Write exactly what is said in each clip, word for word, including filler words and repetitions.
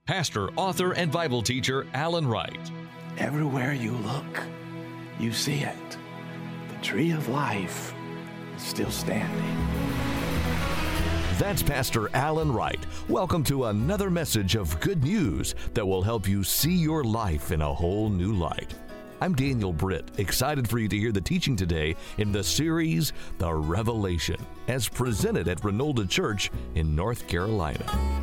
pastor, author, and Bible teacher Alan Wright. Everywhere you look, you see it. The tree of life is still standing. That's Pastor Alan Wright. Welcome to another message of good news that will help you see your life in a whole new light. I'm Daniel Britt, excited for you to hear the teaching today in the series, The Revelation, as presented at Renolda Church in North Carolina.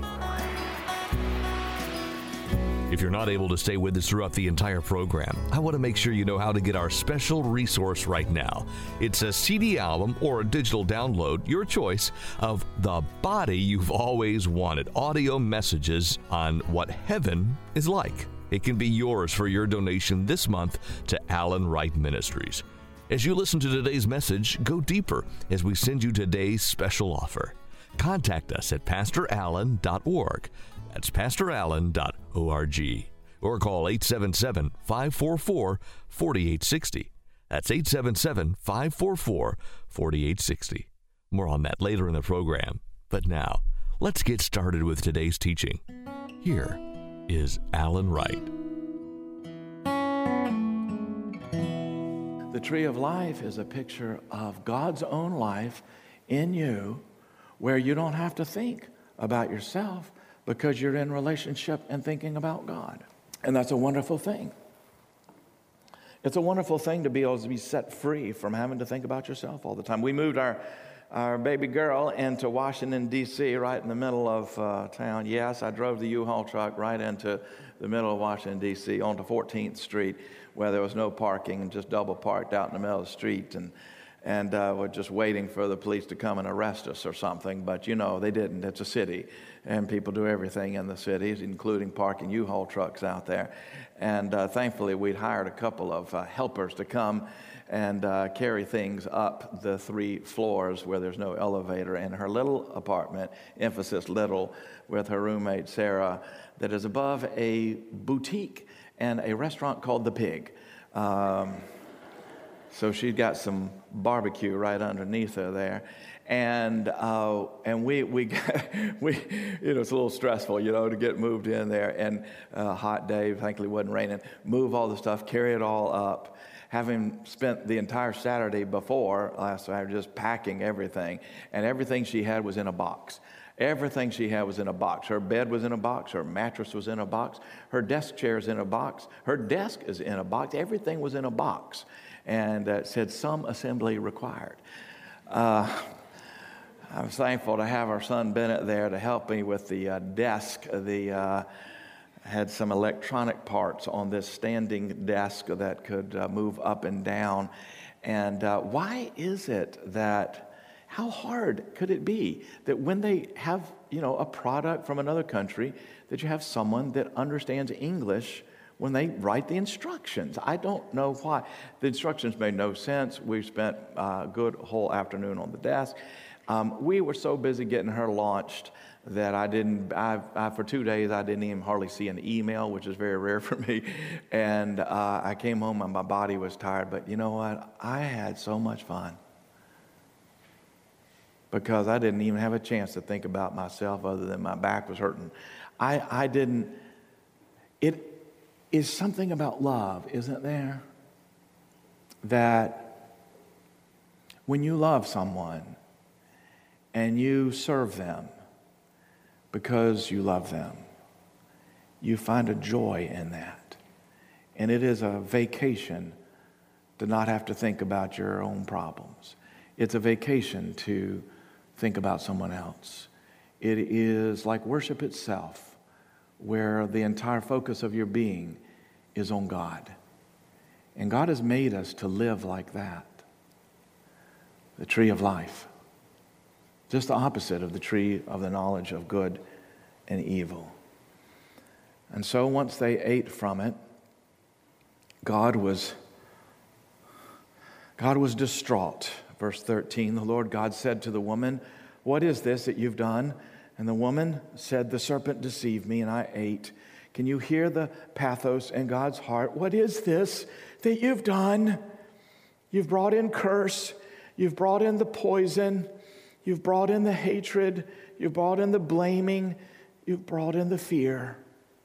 If you're not able to stay with us throughout the entire program, I want to make sure you know how to get our special resource right now. It's a C D album or a digital download, your choice, of The Body You've Always Wanted, audio messages on what heaven is like. It can be yours for your donation this month to Alan Wright Ministries. As you listen to today's message, go deeper as we send you today's special offer. Contact us at pastor allen dot org. That's pastor allen dot org. Or call eight seven seven, five four four, four eight six zero. That's eight seven seven, five four four, four eight six zero. More on that later in the program. But now, let's get started with today's teaching. Here is Alan Wright. The tree of life is a picture of God's own life in you, where you don't have to think about yourself because you're in relationship and thinking about God. And that's a wonderful thing. It's a wonderful thing to be able to be set free from having to think about yourself all the time. We moved our Our baby girl into Washington, D C, right in the middle of uh, town. Yes, I drove the U-Haul truck right into the middle of Washington, D C, onto fourteenth Street, where there was no parking and just double parked out in the middle of the street. And and uh, we're just waiting for the police to come and arrest us or something. But, you know, they didn't. It's a city, and people do everything in the cities, including parking U-Haul trucks out there. And uh, thankfully, we'd hired a couple of uh, helpers to come and uh, carry things up the three floors where there's no elevator in her little apartment, emphasis little, with her roommate Sarah, that is above a boutique and a restaurant called The Pig. Um, so she's got some barbecue right underneath her there. And uh, and we we got, we you know it's a little stressful, you know, to get moved in there, and a uh, hot day, thankfully it wasn't raining. Move all the stuff, carry it all up. Having spent the entire Saturday before last Saturday just packing everything, and everything she had was in a box. Everything she had was in a box. Her bed was in a box. Her mattress was in a box. Her desk chair is in a box. Her desk is in a box. Everything was in a box, and uh, it said some assembly required. Uh, I was thankful to have our son Bennett there to help me with the uh, desk. The uh, had some electronic parts on this standing desk that could uh, move up and down. And uh, why is it that, how hard could it be that when they have, you know, a product from another country, that you have someone that understands English when they write the instructions? I don't know why. The instructions made no sense. We spent a good whole afternoon on the desk. Um, we were so busy getting her launched that I didn't, I, I, for two days, I didn't even hardly see an email, which is very rare for me. And uh, I came home and my body was tired. But you know what? I had so much fun because I didn't even have a chance to think about myself other than my back was hurting. I, I didn't, it is something about love, isn't there? That when you love someone and you serve them, because you love them, you find a joy in that. And it is a vacation to not have to think about your own problems. It's a vacation to think about someone else. It is like worship itself, where the entire focus of your being is on God. And God has made us to live like that. The tree of life. Just the opposite of the tree of the knowledge of good and evil. And so once they ate from it, God was, God was distraught. Verse thirteen, the Lord God said to the woman, "What is this that you've done?" And the woman said, "The serpent deceived me and I ate." Can you hear the pathos in God's heart? What is this that you've done? You've brought in curse. You've brought in the poison. You've brought in the hatred. You've brought in the blaming. You've brought in the fear.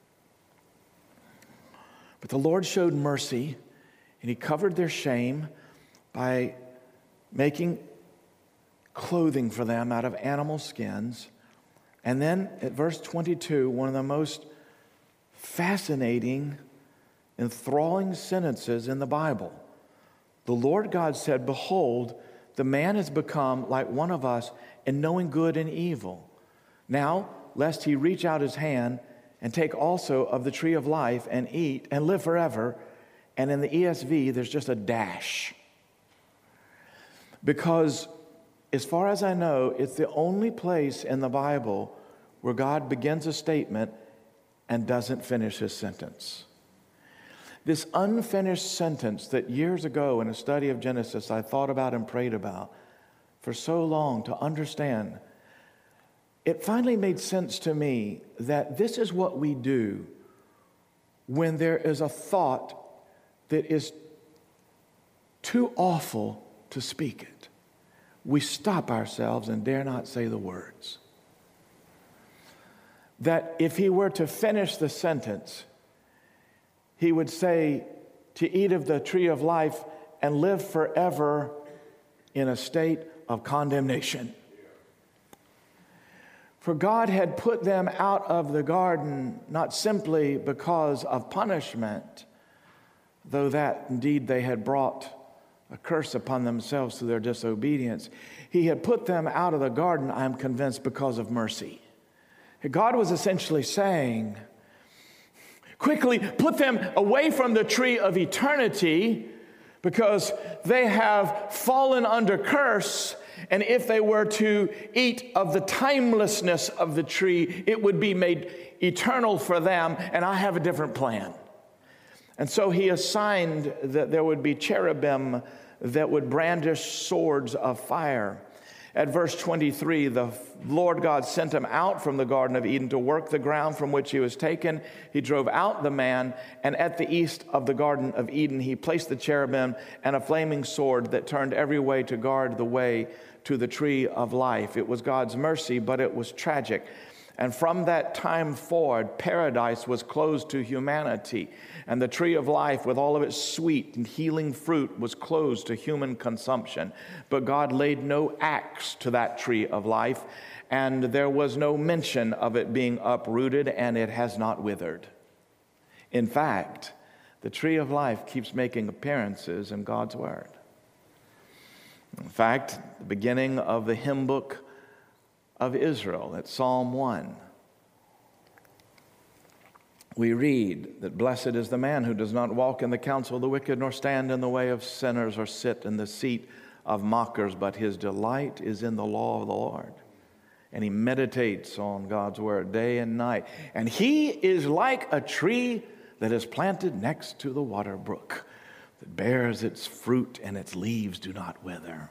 But the Lord showed mercy, and he covered their shame by making clothing for them out of animal skins. And then at verse twenty-two, one of the most fascinating, enthralling sentences in the Bible. The Lord God said, "Behold, the man has become like one of us in knowing good and evil. Now, lest he reach out his hand and take also of the tree of life and eat and live forever." And in the E S V, there's just a dash. Because as far as I know, it's the only place in the Bible where God begins a statement and doesn't finish his sentence. This unfinished sentence that years ago in a study of Genesis I thought about and prayed about for so long to understand, it finally made sense to me that this is what we do when there is a thought that is too awful to speak it. We stop ourselves and dare not say the words. That if he were to finish the sentence, he would say, to eat of the tree of life and live forever in a state of condemnation. For God had put them out of the garden not simply because of punishment, though that indeed they had brought a curse upon themselves through their disobedience. He had put them out of the garden, I am convinced, because of mercy. God was essentially saying, quickly put them away from the tree of eternity because they have fallen under curse. And if they were to eat of the timelessness of the tree, it would be made eternal for them. And I have a different plan. And so he assigned that there would be cherubim that would brandish swords of fire. At verse twenty-three, the Lord God sent him out from the Garden of Eden to work the ground from which he was taken. He drove out the man, and at the east of the Garden of Eden, he placed the cherubim and a flaming sword that turned every way to guard the way to the tree of life. It was God's mercy, but it was tragic. And from that time forward, paradise was closed to humanity. And the tree of life, with all of its sweet and healing fruit, was closed to human consumption. But God laid no axe to that tree of life, and there was no mention of it being uprooted, and it has not withered. In fact, the tree of life keeps making appearances in God's Word. In fact, the beginning of the hymn book of Israel, at Psalm one, we read that blessed is the man who does not walk in the counsel of the wicked, nor stand in the way of sinners, or sit in the seat of mockers, but his delight is in the law of the Lord. And he meditates on God's word day and night. And he is like a tree that is planted next to the water brook, that bears its fruit and its leaves do not wither.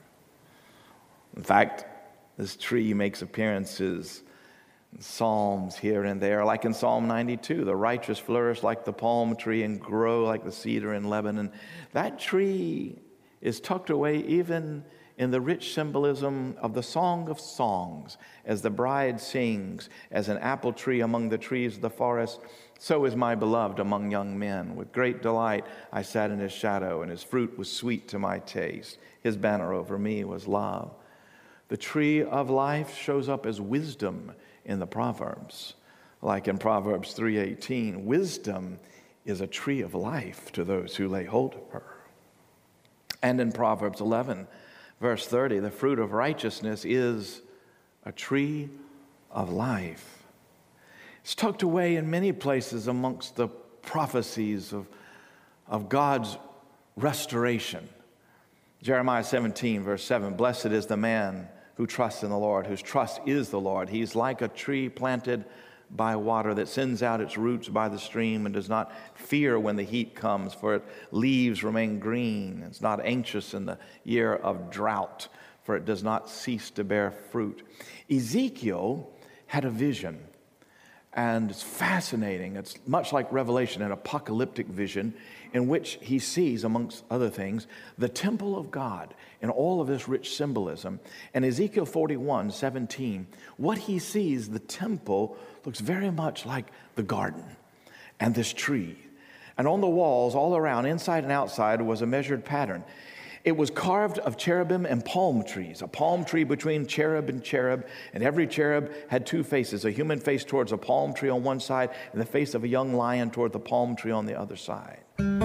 In fact, this tree makes appearances in Psalms here and there, like in Psalm ninety-two, the righteous flourish like the palm tree and grow like the cedar in Lebanon. That tree is tucked away even in the rich symbolism of the Song of Songs, as the bride sings, as an apple tree among the trees of the forest, so is my beloved among young men. With great delight I sat in his shadow, and his fruit was sweet to my taste. His banner over me was love. The tree of life shows up as wisdom in the Proverbs. Like in Proverbs three eighteen, wisdom is a tree of life to those who lay hold of her. And in Proverbs eleven, verse thirty, the fruit of righteousness is a tree of life. It's tucked away in many places amongst the prophecies of, of God's restoration. Jeremiah seventeen, verse seven, blessed is the man who trusts in the Lord, whose trust is the Lord. He's like a tree planted by water that sends out its roots by the stream and does not fear when the heat comes, for its leaves remain green. It's not anxious in the year of drought, for it does not cease to bear fruit. Ezekiel had a vision, and it's fascinating. It's much like Revelation, an apocalyptic vision in which he sees, amongst other things, the temple of God in all of this rich symbolism. And Ezekiel forty-one seventeen, what he sees, the temple looks very much like the garden and this tree. And on the walls all around, inside and outside, was a measured pattern. It was carved of cherubim and palm trees, a palm tree between cherub and cherub, and every cherub had two faces, a human face towards a palm tree on one side and the face of a young lion toward the palm tree on the other side.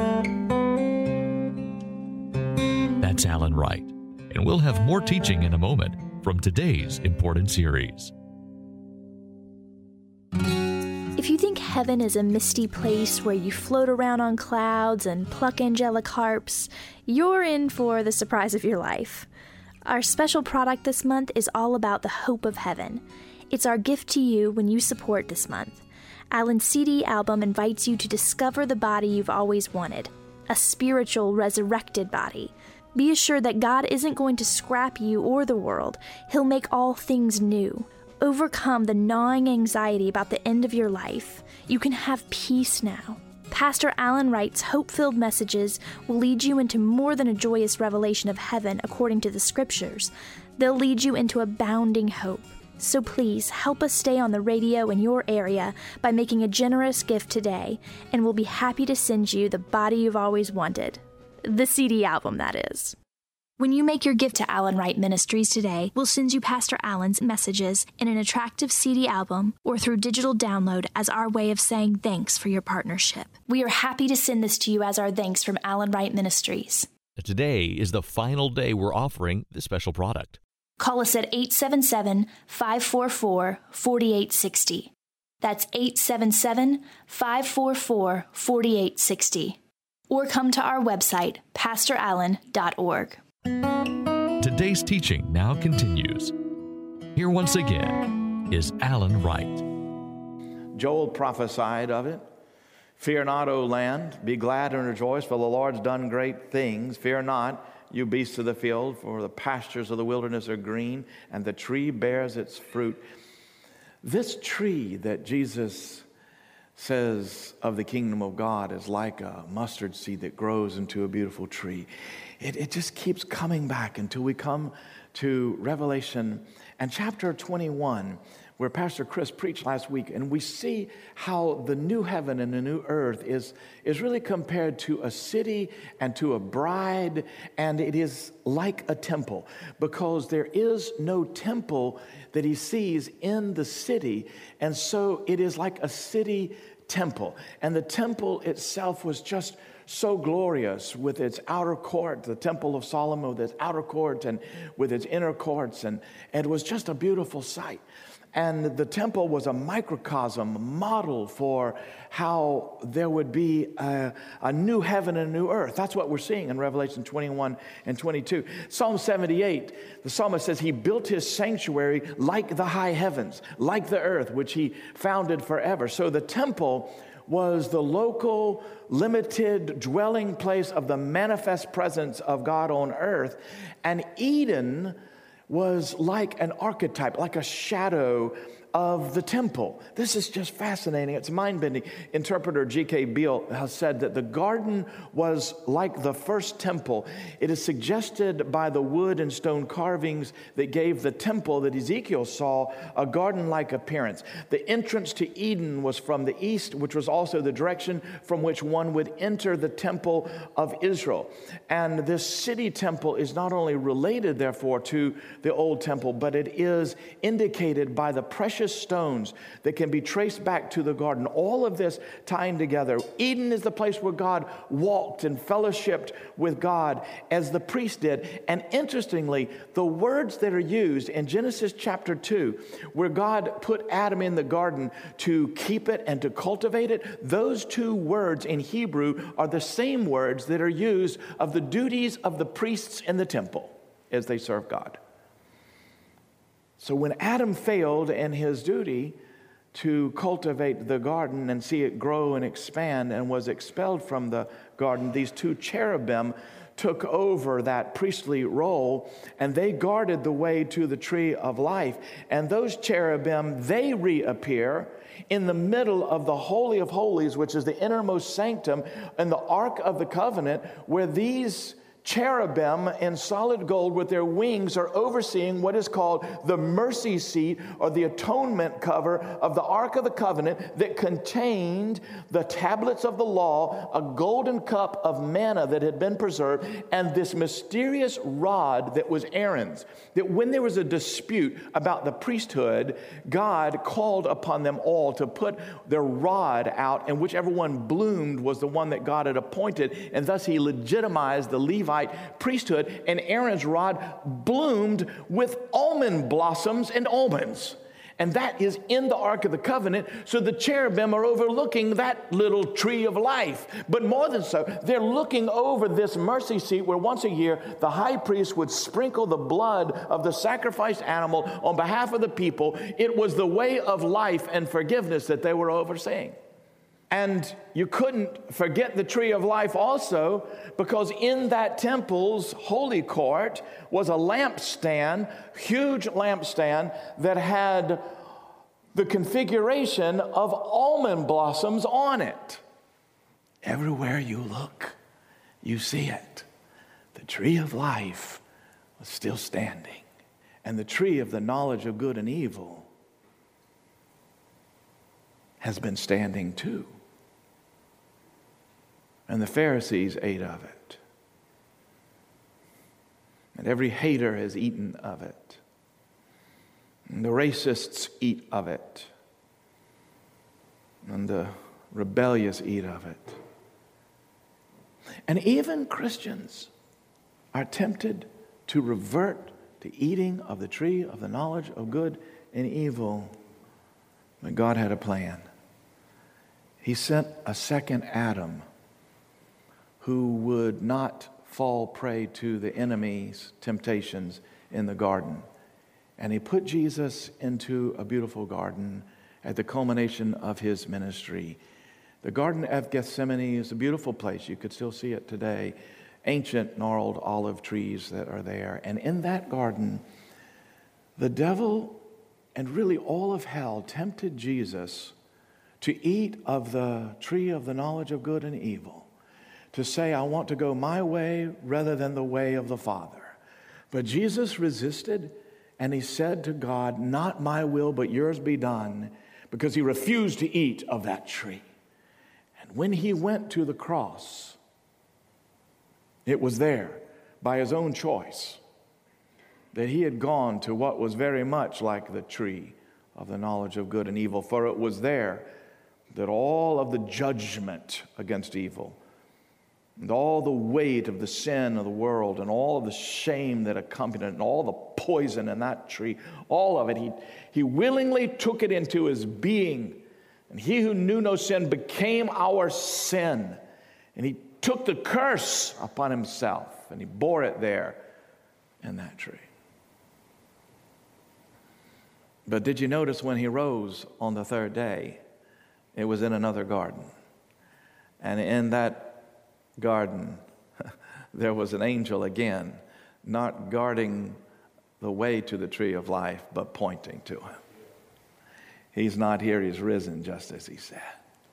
That's Alan Wright, and we'll have more teaching in a moment from today's important series. If you think heaven is a misty place where you float around on clouds and pluck angelic harps, you're in for the surprise of your life. Our special product this month is all about the hope of heaven. It's our gift to you when you support this month. Alan's C D album invites you to discover the body you've always wanted, a spiritual, resurrected body. Be assured that God isn't going to scrap you or the world. He'll make all things new. Overcome the gnawing anxiety about the end of your life. You can have peace now. Pastor Alan Wright's hope-filled messages will lead you into more than a joyous revelation of heaven according to the Scriptures. They'll lead you into abounding hope. So please help us stay on the radio in your area by making a generous gift today, and we'll be happy to send you the body you've always wanted. The C D album, that is. When you make your gift to Alan Wright Ministries today, we'll send you Pastor Alan's messages in an attractive C D album or through digital download as our way of saying thanks for your partnership. We are happy to send this to you as our thanks from Alan Wright Ministries. Today is the final day we're offering this special product. Call us at eight seven seven, five four four, four eight six zero. That's eight seven seven, five four four, four eight six zero. Or come to our website, pastor allen dot org. Today's teaching now continues. Here once again is Alan Wright. Joel prophesied of it. Fear not, O land, be glad and rejoice, for the Lord's done great things. Fear not, you beasts of the field, for the pastures of the wilderness are green, and the tree bears its fruit. This tree that Jesus says of the kingdom of God is like a mustard seed that grows into a beautiful tree. It, it just keeps coming back until we come to Revelation and chapter twenty-one, where Pastor Chris preached last week, and we see how the new heaven and the new earth is, is really compared to a city and to a bride, and it is like a temple, because there is no temple that he sees in the city, and so it is like a city temple. And the temple itself was just so glorious with its outer court, the Temple of Solomon with its outer court and with its inner courts, and, and it was just a beautiful sight. And the temple was a microcosm, model for how there would be a, a new heaven and a new earth. That's what we're seeing in Revelation twenty-one and twenty-two. Psalm seventy-eight, the psalmist says he built his sanctuary like the high heavens, like the earth, which he founded forever. So the temple was the local, limited dwelling place of the manifest presence of God on earth. And Eden was like an archetype, like a shadow of the temple. This is just fascinating. It's mind-bending. Interpreter G K Beale has said that the garden was like the first temple. It is suggested by the wood and stone carvings that gave the temple that Ezekiel saw a garden-like appearance. The entrance to Eden was from the east, which was also the direction from which one would enter the temple of Israel. And this city temple is not only related, therefore, to the old temple, but it is indicated by the precious stones that can be traced back to the garden. All of this tying together. Eden is the place where God walked and fellowshiped with God as the priest did. And interestingly, the words that are used in Genesis chapter two, where God put Adam in the garden to keep it and to cultivate it, those two words in Hebrew are the same words that are used of the duties of the priests in the temple as they serve God. So when Adam failed in his duty to cultivate the garden and see it grow and expand and was expelled from the garden, these two cherubim took over that priestly role, and they guarded the way to the tree of life. And those cherubim, they reappear in the middle of the Holy of Holies, which is the innermost sanctum and the Ark of the Covenant, where these cherubim in solid gold with their wings are overseeing what is called the mercy seat, or the atonement cover of the Ark of the Covenant, that contained the tablets of the law, a golden cup of manna that had been preserved, and this mysterious rod that was Aaron's, that when there was a dispute about the priesthood, God called upon them all to put their rod out, and whichever one bloomed was the one that God had appointed, and thus he legitimized the Levite priesthood, and Aaron's rod bloomed with almond blossoms and almonds. And that is in the Ark of the Covenant, so the cherubim are overlooking that little tree of life. But more than so, they're looking over this mercy seat where once a year the high priest would sprinkle the blood of the sacrificed animal on behalf of the people. It was the way of life and forgiveness that they were overseeing. And you couldn't forget the tree of life also, because in that temple's holy court was a lampstand, huge lampstand that had the configuration of almond blossoms on it. Everywhere you look, you see it. The tree of life was still standing, and the tree of the knowledge of good and evil has been standing too. And the Pharisees ate of it. And every hater has eaten of it. And the racists eat of it. And the rebellious eat of it. And even Christians are tempted to revert to eating of the tree of the knowledge of good and evil. But God had a plan. He sent a second Adam who would not fall prey to the enemy's temptations in the garden. And he put Jesus into a beautiful garden at the culmination of his ministry. The Garden of Gethsemane is a beautiful place. You could still see it today. Ancient gnarled olive trees that are there. And in that garden, the devil and really all of hell tempted Jesus to eat of the tree of the knowledge of good and evil, to say, I want to go my way rather than the way of the Father. But Jesus resisted, and he said to God, not my will, but yours be done, because he refused to eat of that tree. And when he went to the cross, it was there, by his own choice, that he had gone to what was very much like the tree of the knowledge of good and evil, for it was there that all of the judgment against evil, and all the weight of the sin of the world, and all of the shame that accompanied it, and all the poison in that tree, all of it, he, he willingly took it into his being. And he who knew no sin became our sin. And he took the curse upon himself, and he bore it there in that tree. But did you notice when he rose on the third day, it was in another garden. And in that garden, there was an angel again, not guarding the way to the tree of life, but pointing to him. He's not here, he's risen, just as he said.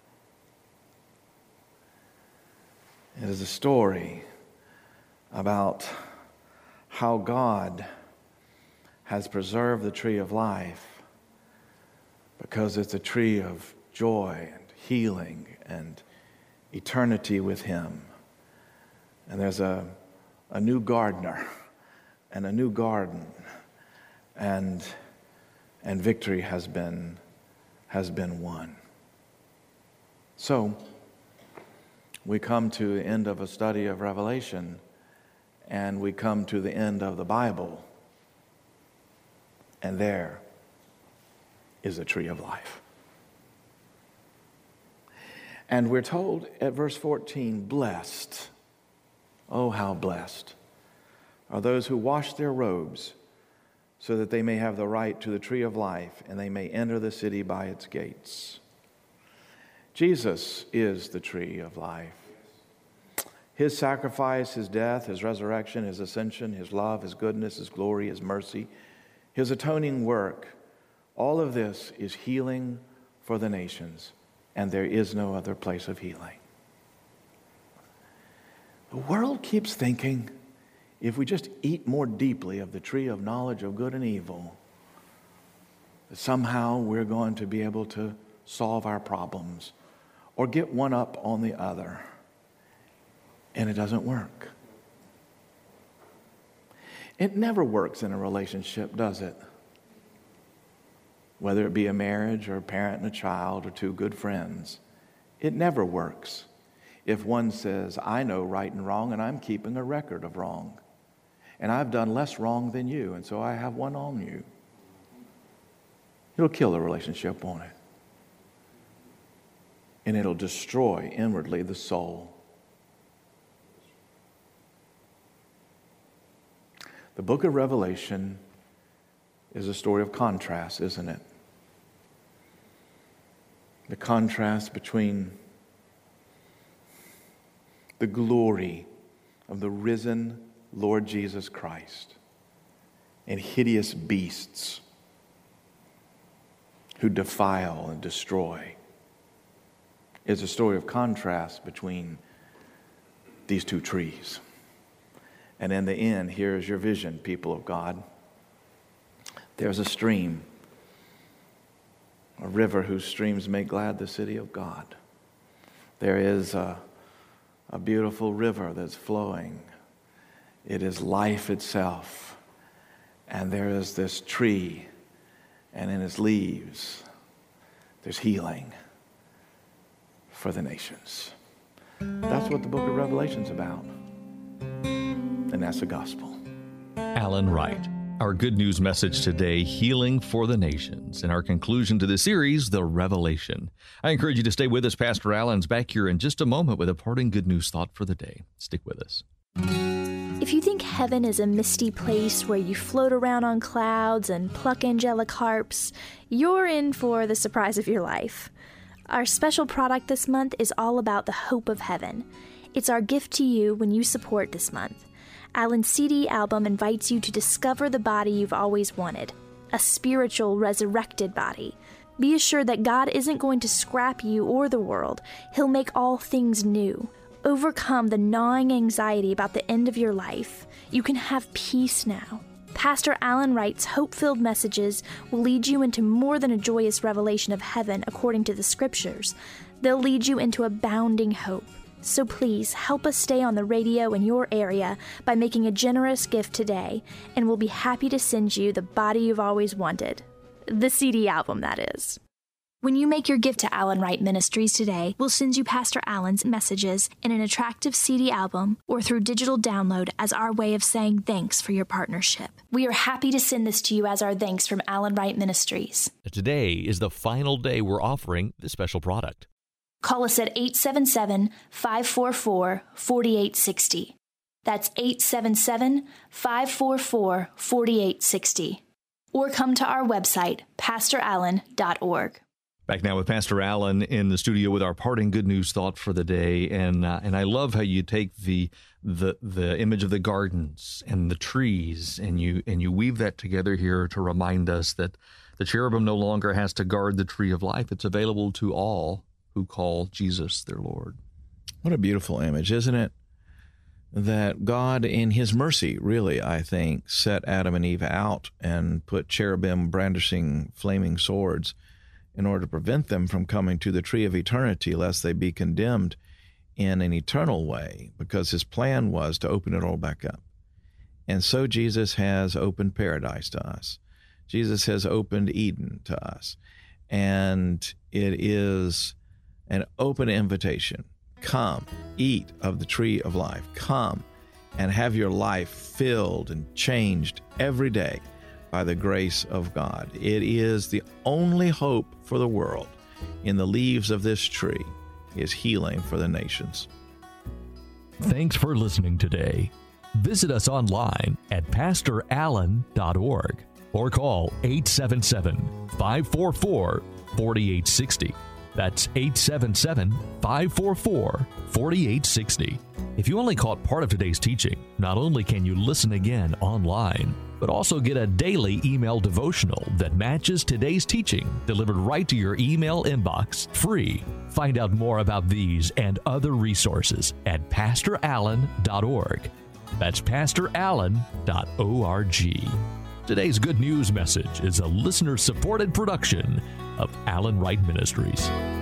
It is a story about how God has preserved the tree of life, because it's a tree of joy and healing and eternity with him. And there's a, a new gardener and a new garden, and, and victory has been, has been won. So, we come to the end of a study of Revelation, and we come to the end of the Bible, and there is a tree of life. And we're told at verse fourteen, blessed, oh how blessed, are those who wash their robes, so that they may have the right to the tree of life, and they may enter the city by its gates. Jesus is the tree of life. His sacrifice, his death, his resurrection, his ascension, his love, his goodness, his glory, his mercy, his atoning work, all of this is healing for the nations, and there is no other place of healing. The world keeps thinking if we just eat more deeply of the tree of knowledge of good and evil, that somehow we're going to be able to solve our problems or get one up on the other. And it doesn't work. It never works in a relationship, does it? Whether it be a marriage or a parent and a child or two good friends, it never works if one says, I know right and wrong and I'm keeping a record of wrong. And I've done less wrong than you, and so I have one on you. It'll kill the relationship, won't it? And it'll destroy inwardly the soul. The book of Revelation is a story of contrast, isn't it? The contrast between the glory of the risen Lord Jesus Christ and hideous beasts who defile and destroy. It's a story of contrast between these two trees. And in the end, here is your vision, people of God. There's a stream, a river whose streams make glad the city of God. There is a, a beautiful river that's flowing. It is life itself. And there is this tree, and in its leaves, there's healing for the nations. That's what the book of Revelation's about. And that's the gospel. Alan Wright. Our good news message today, healing for the nations. And our conclusion to the series, the Revelation. I encourage you to stay with us. Pastor Alan's back here in just a moment with a parting good news thought for the day. Stick with us. If you think heaven is a misty place where you float around on clouds and pluck angelic harps, you're in for the surprise of your life. Our special product this month is all about the hope of heaven. It's our gift to you when you support this month. Alan's C D album invites you to discover the body you've always wanted, a spiritual, resurrected body. Be assured that God isn't going to scrap you or the world. He'll make all things new. Overcome the gnawing anxiety about the end of your life. You can have peace now. Pastor Alan Wright's hope-filled messages will lead you into more than a joyous revelation of heaven according to the Scriptures. They'll lead you into abounding hope. So please help us stay on the radio in your area by making a generous gift today, and we'll be happy to send you the body you've always wanted. The C D album, that is. When you make your gift to Alan Wright Ministries today, we'll send you Pastor Alan's messages in an attractive C D album or through digital download as our way of saying thanks for your partnership. We are happy to send this to you as our thanks from Alan Wright Ministries. Today is the final day we're offering this special product. Call us at eight seven seven, five four four, four eight six zero. That's eight seven seven, five four four, four eight six zero. Or come to our website, pastor allen dot org. Back now with Pastor Alan in the studio with our parting good news thought for the day. And uh, and I love how you take the the the image of the gardens and the trees and you and you weave that together here to remind us that the cherubim no longer has to guard the tree of life. It's available to all who call Jesus their Lord. What a beautiful image, isn't it? That God, in his mercy, really, I think, set Adam and Eve out and put cherubim brandishing flaming swords in order to prevent them from coming to the tree of eternity, lest they be condemned in an eternal way, because his plan was to open it all back up. And so Jesus has opened paradise to us. Jesus has opened Eden to us. And it is an open invitation. Come, eat of the tree of life. Come and have your life filled and changed every day by the grace of God. It is the only hope for the world. In the leaves of this tree is healing for the nations. Thanks for listening today. Visit us online at pastor allen dot org or call eight seven seven, five four four, four eight six zero. That's eight seven seven, five four four, four eight six zero. If you only caught part of today's teaching, not only can you listen again online, but also get a daily email devotional that matches today's teaching, delivered right to your email inbox, free. Find out more about these and other resources at pastor allen dot org. That's pastor allen dot org. Today's good news message is a listener-supported production of Allen Wright Ministries.